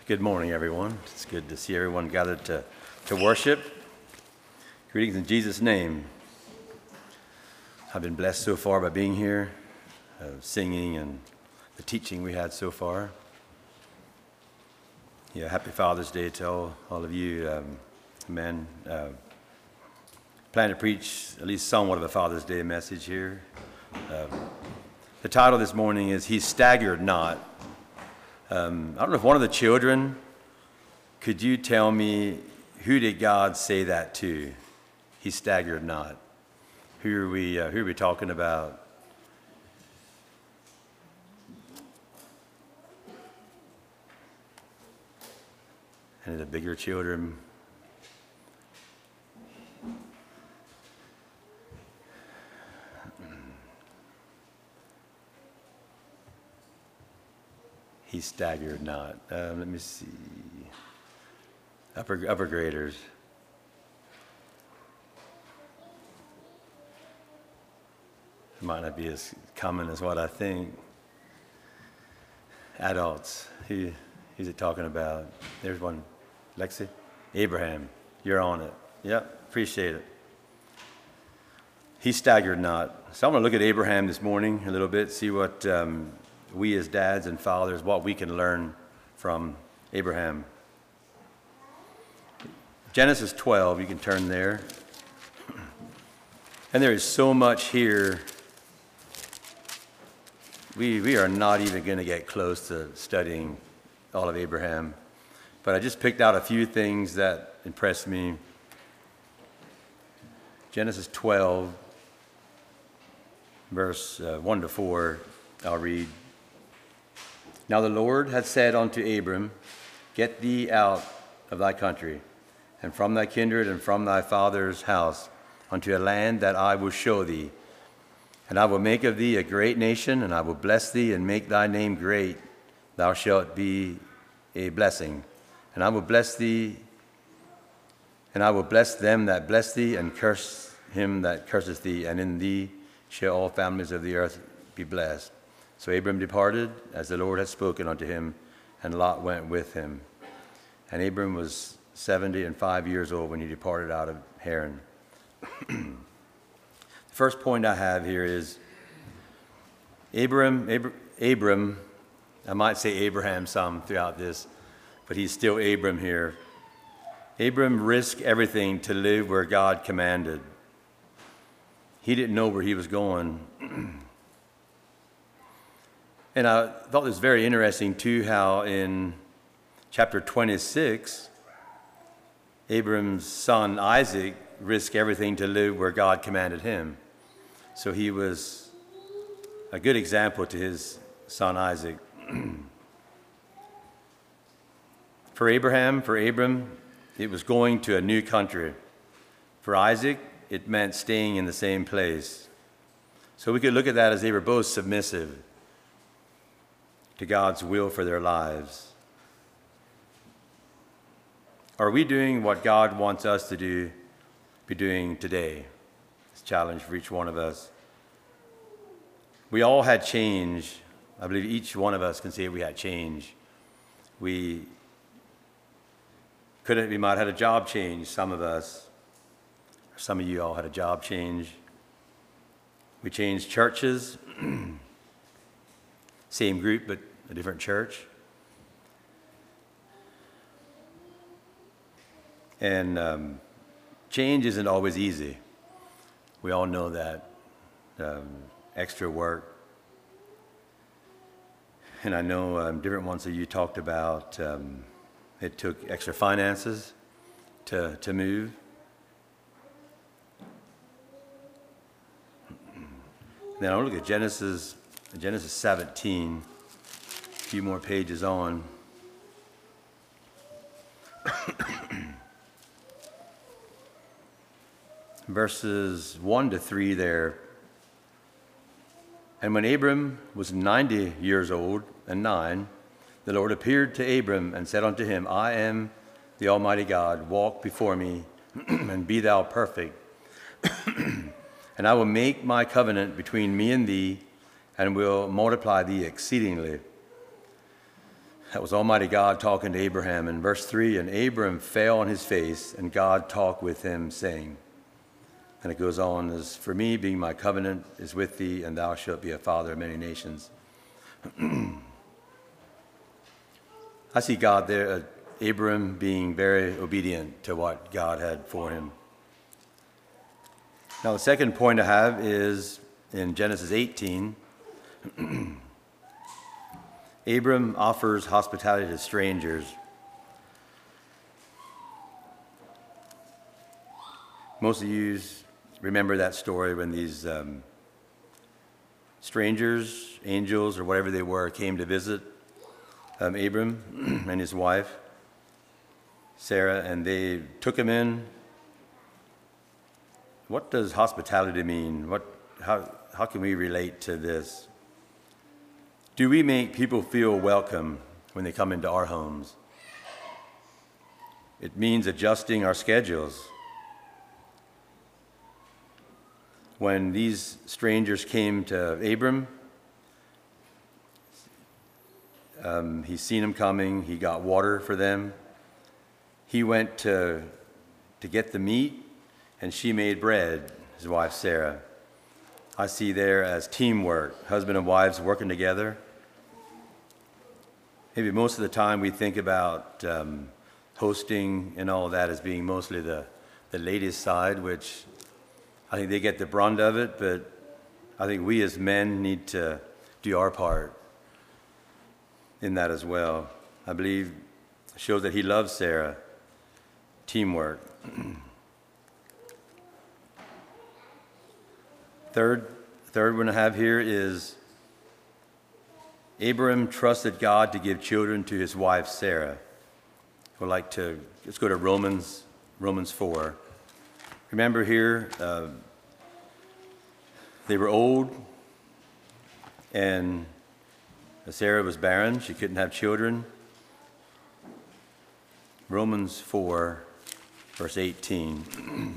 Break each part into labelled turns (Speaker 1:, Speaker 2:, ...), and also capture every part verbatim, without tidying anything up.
Speaker 1: Good morning, everyone. It's good to see everyone gathered to, to worship. Greetings in Jesus' name. I've been blessed so far by being here, uh, singing and the teaching we had so far. Yeah, happy Father's Day to all, all of you um, men. Uh, plan to preach at least somewhat of a Father's Day message here. Uh, the title this morning is He Staggered Not. Um, I don't know if one of the children, could you tell me who did God say that to? He staggered not. Who are we, uh, who are we talking about? Any of the bigger children? He staggered not. Um, let me see. Upper upper graders. It might not be as common as what I think. Adults. Who who's it talking about? There's one. Lexi? Abraham. You're on it. Yep. Appreciate it. He staggered not. So I'm going to look at Abraham this morning a little bit, see what um, we as dads and fathers, what we can learn from Abraham. Genesis twelve, you can turn there. And there is so much here. We, we are not even going to get close to studying all of Abraham. But I just picked out a few things that impressed me. Genesis twelve, verse uh, one to four, I'll read. Now the Lord had said unto Abram, Get thee out of thy country, and from thy kindred, and from thy father's house, unto a land that I will show thee. And I will make of thee a great nation, and I will bless thee, and make thy name great. Thou shalt be a blessing. And I will bless thee, and I will bless them that bless thee, and curse him that curseth thee, and in thee shall all families of the earth be blessed. So Abram departed, as the Lord had spoken unto him, and Lot went with him. And Abram was seventy and five years old when he departed out of Haran. The first point I have here is Abram, Abram, Abram, I might say Abraham some throughout this, but he's still Abram here. Abram risked everything to live where God commanded. He didn't know where he was going. And I thought it was very interesting, too, how in chapter twenty-six, Abram's son Isaac risked everything to live where God commanded him. So he was a good example to his son Isaac. For Abraham, for Abram, it was going to a new country. For Isaac, it meant staying in the same place. So we could look at that as they were both submissive to God's will for their lives. Are we doing what God wants us to do, be doing today? It's a challenge for each one of us. We all had change. I believe each one of us can say we had change. We could have, we might have had a job change, some of us. Some of you all had a job change. We changed churches. Same group, but a different church. And um, change isn't always easy. We all know that. Um, extra work. And I know um, different ones of you talked about um, it took extra finances to, to move. Now look at Genesis, Genesis seventeen, a few more pages on. Verses one to three there. And when Abram was ninety years old and nine, the Lord appeared to Abram and said unto him, I am the Almighty God, walk before me and be thou perfect. And I will make my covenant between me and thee, and will multiply thee exceedingly. That was Almighty God talking to Abraham. In verse three, and Abram fell on his face, and God talked with him, saying, and it goes on, as for me, being my covenant is with thee, and thou shalt be a father of many nations. I see God there, uh, Abram being very obedient to what God had for him. Now, the second point I have is in Genesis eighteen. Abram offers hospitality to strangers. Most of you remember that story when these um, strangers, angels, or whatever they were, came to visit um, Abram and his wife, Sarah, and they took him in. What does hospitality mean? What, how, how can we relate to this? Do we make people feel welcome when they come into our homes? It means adjusting our schedules. When these strangers came to Abram, um, he's seen them coming. He got water for them. He went to, to get the meat, and she made bread, his wife Sarah. I see there as teamwork, husband and wives working together. Maybe most of the time we think about um, hosting and all that as being mostly the, the ladies' side, which I think they get the brunt of it, but I think we as men need to do our part in that as well. I believe it shows that he loves Sarah. Teamwork. Third, third one I have here is Abram trusted God to give children to his wife Sarah. I would like to, let's go to Romans, Romans four. Remember here, uh, they were old, and Sarah was barren. She couldn't have children. Romans four, verse eighteen.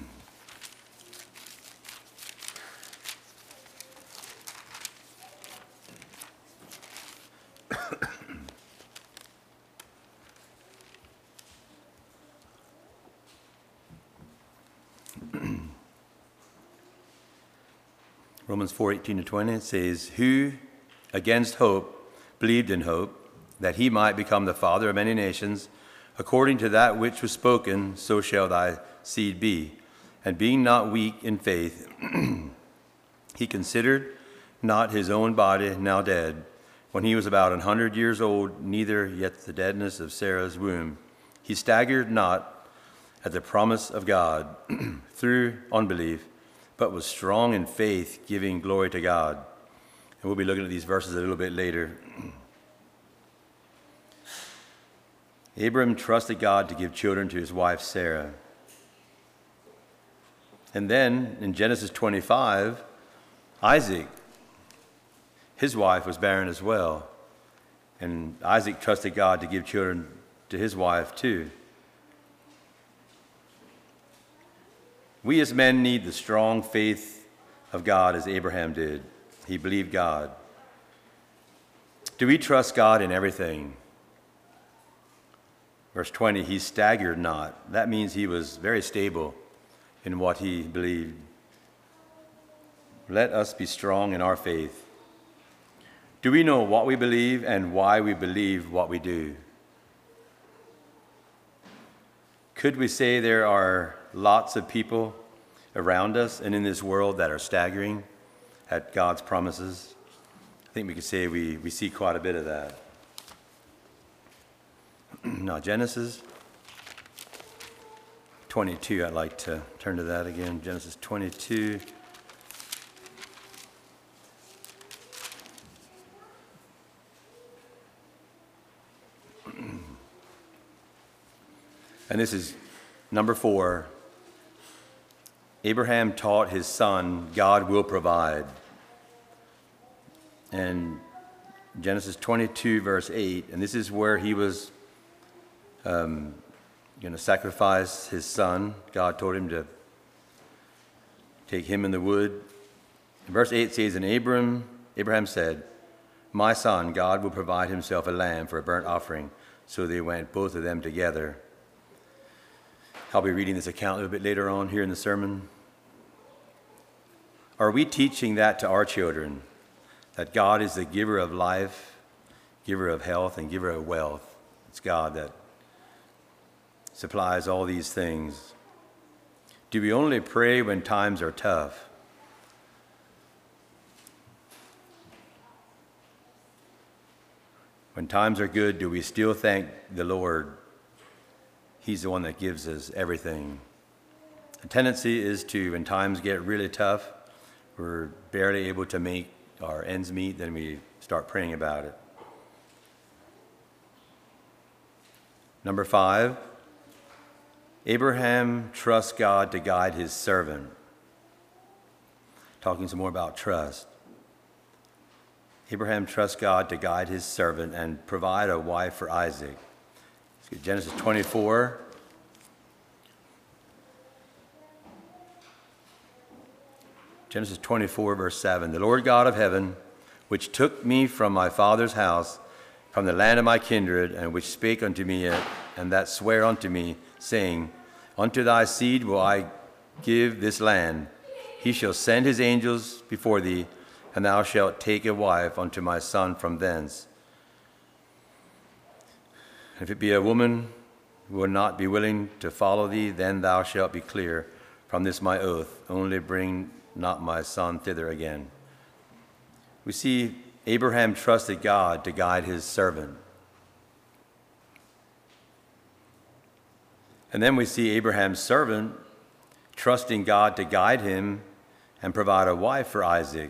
Speaker 1: Romans four, eighteen to twenty, it says, who against hope believed in hope, that he might become the father of many nations, according to that which was spoken, so shall thy seed be. And being not weak in faith, he considered not his own body now dead, when he was about an hundred years old, neither yet the deadness of Sarah's womb. He staggered not at the promise of God through unbelief, but was strong in faith, giving glory to God. And we'll be looking at these verses a little bit later. Abram trusted God to give children to his wife Sarah. And then in Genesis twenty-five, Isaac, his wife was barren as well. And Isaac trusted God to give children to his wife too. We as men need the strong faith of God as Abraham did. He believed God. Do we trust God in everything? Verse twenty, he staggered not. That means he was very stable in what he believed. Let us be strong in our faith. Do we know what we believe and why we believe what we do? Could we say there are lots of people around us and in this world that are staggering at God's promises? I think we could say we, we see quite a bit of that. Now, Genesis twenty-two, I'd like to turn to that again. Genesis twenty-two. And this is number four. Abraham taught his son, God will provide. And Genesis twenty-two, verse eight, and this is where he was um, going to sacrifice his son. God told him to take him in the wood. And verse eight says, and Abram, Abraham said, my son, God will provide himself a lamb for a burnt offering. So they went, both of them together. I'll be reading this account a little bit later on here in the sermon. Are we teaching that to our children, that God is the giver of life, giver of health, and giver of wealth? It's God that supplies all these things. Do we only pray when times are tough? When times are good, do we still thank the Lord? He's the one that gives us everything. The tendency is to, when times get really tough, we're barely able to make our ends meet, then we start praying about it. Number five, Abraham trusts God to guide his servant. Talking some more about trust. Abraham trusts God to guide his servant and provide a wife for Isaac. Genesis twenty-four. Genesis twenty-four, verse seven. The Lord God of heaven, which took me from my father's house, from the land of my kindred, and which spake unto me, and that sware unto me, saying, Unto thy seed will I give this land. He shall send his angels before thee, and thou shalt take a wife unto my son from thence. If it be a woman who will not be willing to follow thee, then thou shalt be clear from this my oath. Only bring not my son thither again. We see Abraham trusted God to guide his servant. And then we see Abraham's servant trusting God to guide him and provide a wife for Isaac.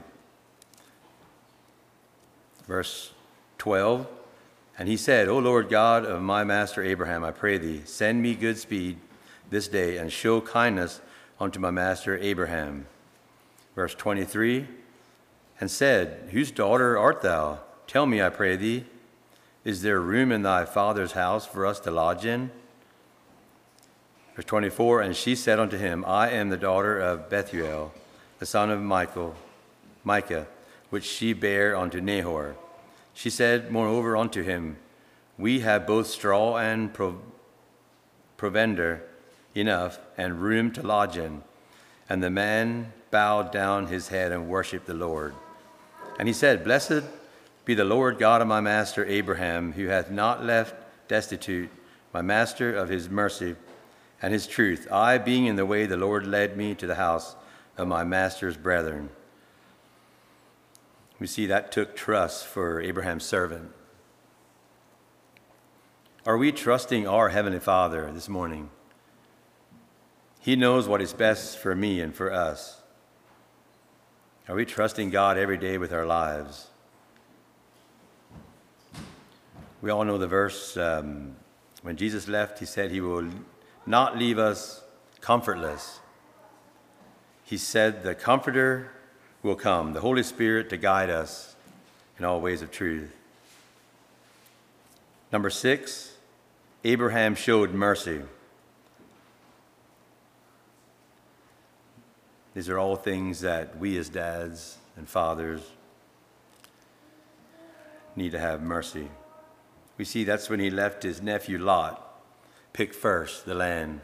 Speaker 1: Verse twelve, and he said, O Lord God of my master Abraham, I pray thee, send me good speed this day, and show kindness unto my master Abraham. Verse twenty-three, and said, Whose daughter art thou? Tell me, I pray thee, is there room in thy father's house for us to lodge in? Verse twenty-four, and she said unto him, I am the daughter of Bethuel, the son of Michael, Micah, which she bare unto Nahor. She said, moreover, unto him, We have both straw and prov- provender enough, and room to lodge in. And the man bowed down his head and worshipped the Lord. And he said, Blessed be the Lord God of my master Abraham, who hath not left destitute my master of his mercy and his truth, I being in the way the Lord led me to the house of my master's brethren. We see that took trust for Abraham's servant. Are we trusting our Heavenly Father this morning? He knows what is best for me and for us. Are we trusting God every day with our lives? We all know the verse, um, when Jesus left, he said he will not leave us comfortless. He said the Comforter will come, the Holy Spirit, to guide us in all ways of truth. Number six, Abraham showed mercy. These are all things that we as dads and fathers need to have mercy. We see that's when he left his nephew Lot, pick first the land.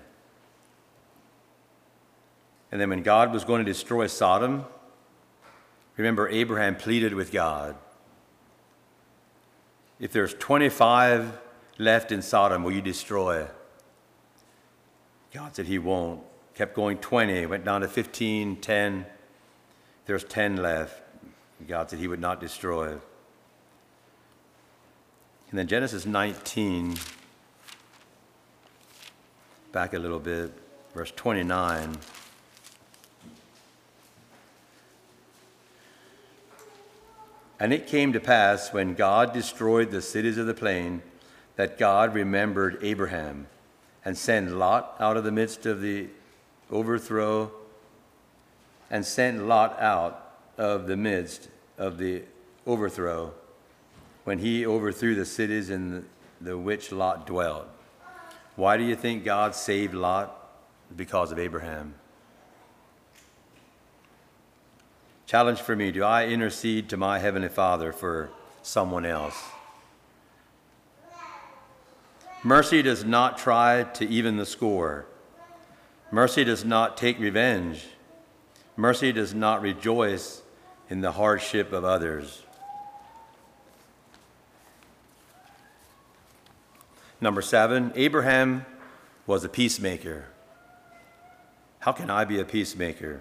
Speaker 1: And then when God was going to destroy Sodom, remember Abraham pleaded with God. If there's twenty-five left in Sodom, will you destroy? God said he won't. Kept going twenty, went down to fifteen, ten. There's ten left. God said he would not destroy. And then Genesis nineteen, back a little bit, verse twenty-nine. And it came to pass, when God destroyed the cities of the plain, that God remembered Abraham, and sent Lot out of the midst of the overthrow, and sent Lot out of the midst of the overthrow, when he overthrew the cities in the, the which Lot dwelt. Why do you think God saved Lot? Because of Abraham. Challenge for me, do I intercede to my Heavenly Father for someone else. Mercy does not try to even the score. Mercy does not take revenge. Mercy does not rejoice in the hardship of others. Number seven, Abraham was a peacemaker. How can I be a peacemaker?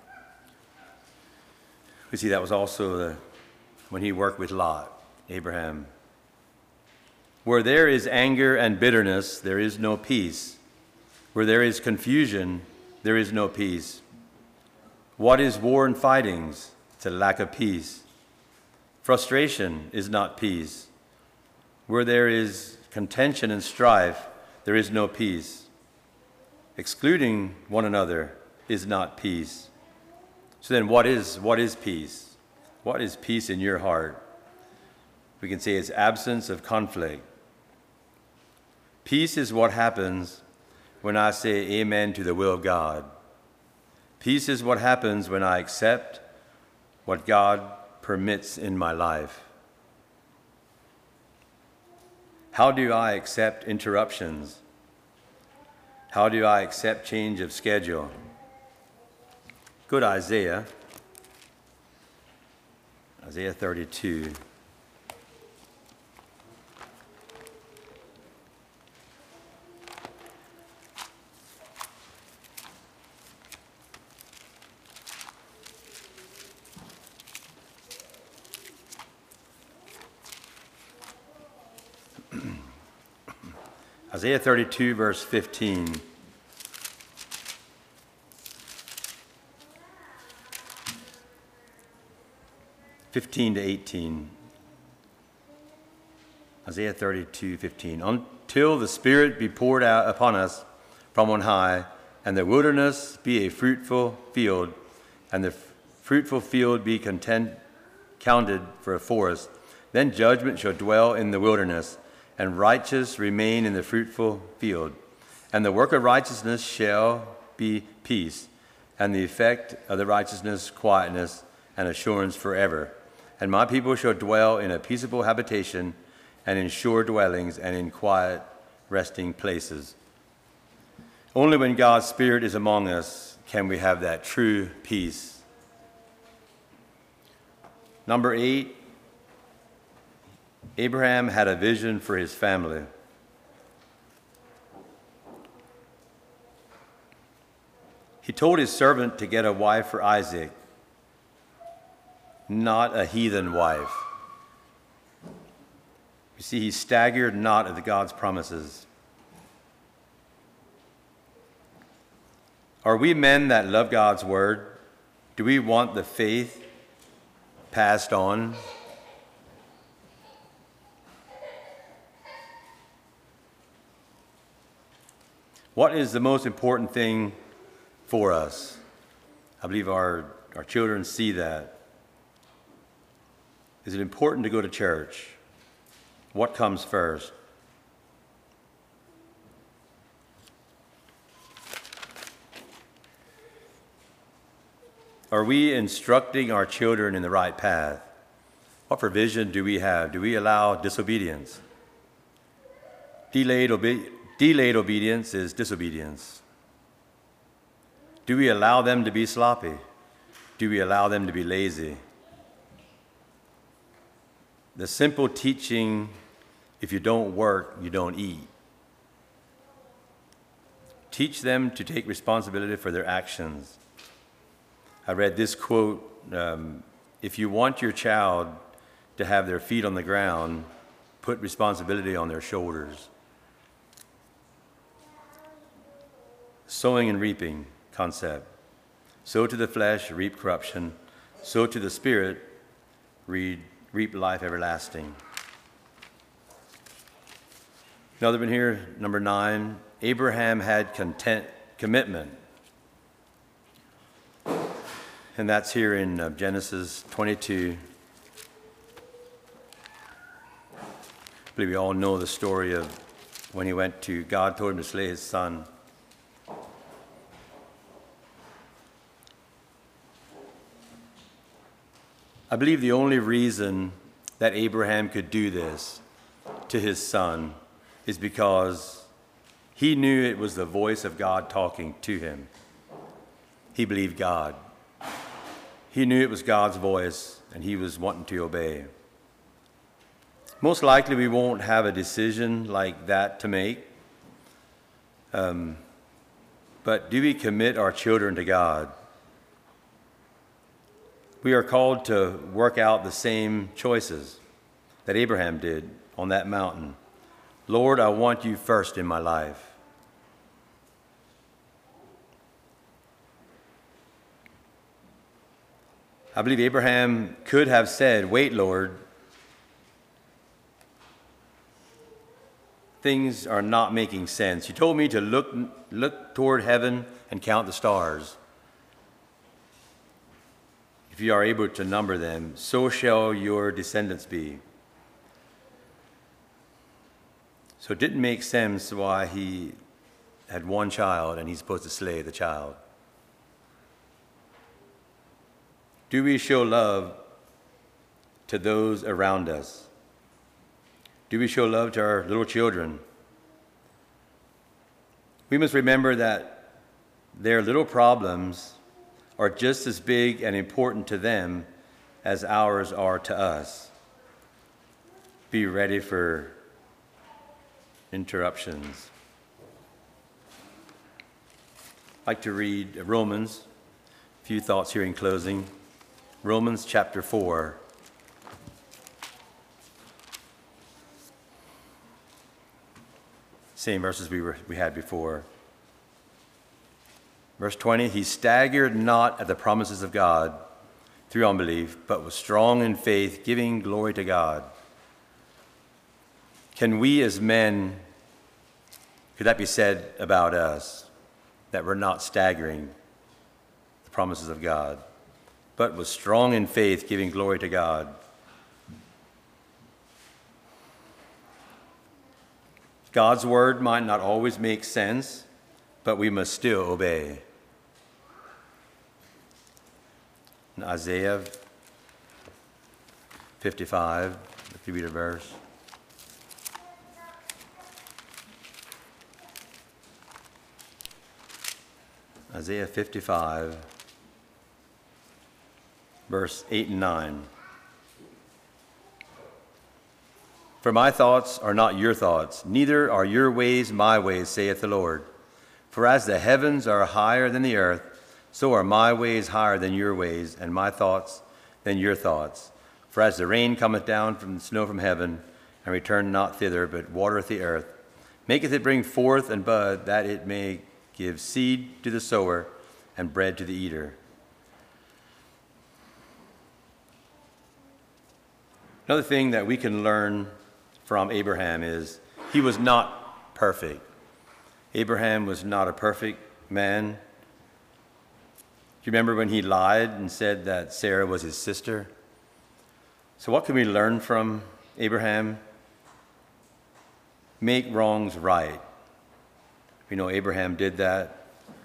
Speaker 1: We see that was also the, when he worked with Lot, Abraham. Where there is anger and bitterness, there is no peace. Where there is confusion, there is no peace. What is war and fightings? It's a lack of peace. Frustration is not peace. Where there is contention and strife, there is no peace. Excluding one another is not peace. So then what is, what is peace? What is peace in your heart? We can say it's absence of conflict. Peace is what happens when I say amen to the will of God. Peace is what happens when I accept what God permits in my life. How do I accept interruptions? How do I accept change of schedule? Go to Isaiah, Isaiah thirty-two. Isaiah thirty-two, verse fifteen. fifteen to eighteen. Isaiah thirty-two, fifteen. Until the Spirit be poured out upon us from on high, and the wilderness be a fruitful field, and the fruitful field be content, counted for a forest, then judgment shall dwell in the wilderness, and righteous remain in the fruitful field. And the work of righteousness shall be peace, and the effect of the righteousness quietness and assurance forever. And my people shall dwell in a peaceable habitation, and in sure dwellings, and in quiet resting places. Only when God's Spirit is among us can we have that true peace. Number eight, Abraham had a vision for his family. He told his servant to get a wife for Isaac, not a heathen wife. You see, he staggered not at God's promises. Are we men that love God's word? Do we want the faith passed on? What is the most important thing for us? I believe our, our children see that. Is it important to go to church? What comes first? Are we instructing our children in the right path? What provision do we have? Do we allow disobedience? Delayed, obe- delayed obedience is disobedience. Do we allow them to be sloppy? Do we allow them to be lazy? The simple teaching, if you don't work, you don't eat. Teach them to take responsibility for their actions. I read this quote, um, if you want your child to have their feet on the ground, put responsibility on their shoulders. Sowing and reaping concept. Sow to the flesh, reap corruption. Sow to the spirit, read, reap life everlasting. Another one here, number nine. Abraham had content, commitment. And that's here in uh, Genesis twenty-two. I believe we all know the story of when he went to, God told him to slay his son. I believe the only reason that Abraham could do this to his son is because he knew it was the voice of God talking to him. He believed God. He knew it was God's voice, and he was wanting to obey. Most likely we won't have a decision like that to make. Um, but do we commit our children to God? We are called to work out the same choices that Abraham did on that mountain. Lord, I want you first in my life. I believe Abraham could have said, wait, Lord, things are not making sense. You told me to look, look toward heaven and count the stars. If you are able to number them, so shall your descendants be. So it didn't make sense why he had one child and he's supposed to slay the child. Do we show love to those around us? Do we show love to our little children? We must remember that their little problems are just as big and important to them as ours are to us. Be ready for interruptions. I'd like to read Romans. A few thoughts here in closing. Romans chapter four. Same verses we, were, we had before. Verse twenty, he staggered not at the promises of God through unbelief, but was strong in faith, giving glory to God. Can we as men, could that be said about us, that we're not staggering the promises of God, but was strong in faith, giving glory to God? God's word might not always make sense, but we must still obey. In Isaiah fifty-five, if you read a verse. Isaiah fifty-five, verse eight and nine. For my thoughts are not your thoughts, neither are your ways my ways, saith the Lord. For as the heavens are higher than the earth, so are my ways higher than your ways, and my thoughts than your thoughts. For as the rain cometh down from the snow from heaven, and return not thither, but watereth the earth, maketh it bring forth and bud, that it may give seed to the sower, and bread to the eater. Another thing that we can learn from Abraham is he was not perfect. Abraham was not a perfect man. Do you remember when he lied and said that Sarah was his sister? So what can we learn from Abraham? Make wrongs right. We know Abraham did that.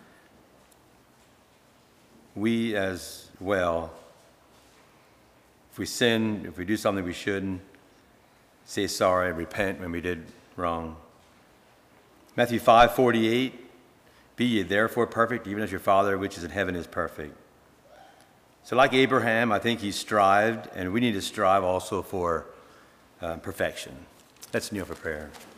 Speaker 1: We as well, if we sin, if we do something we shouldn't, say sorry, repent when we did wrong. Matthew five forty-eight, be ye therefore perfect, even as your Father which is in heaven is perfect. So like Abraham, I think he strived, and we need to strive also for uh, perfection. Let's kneel for prayer.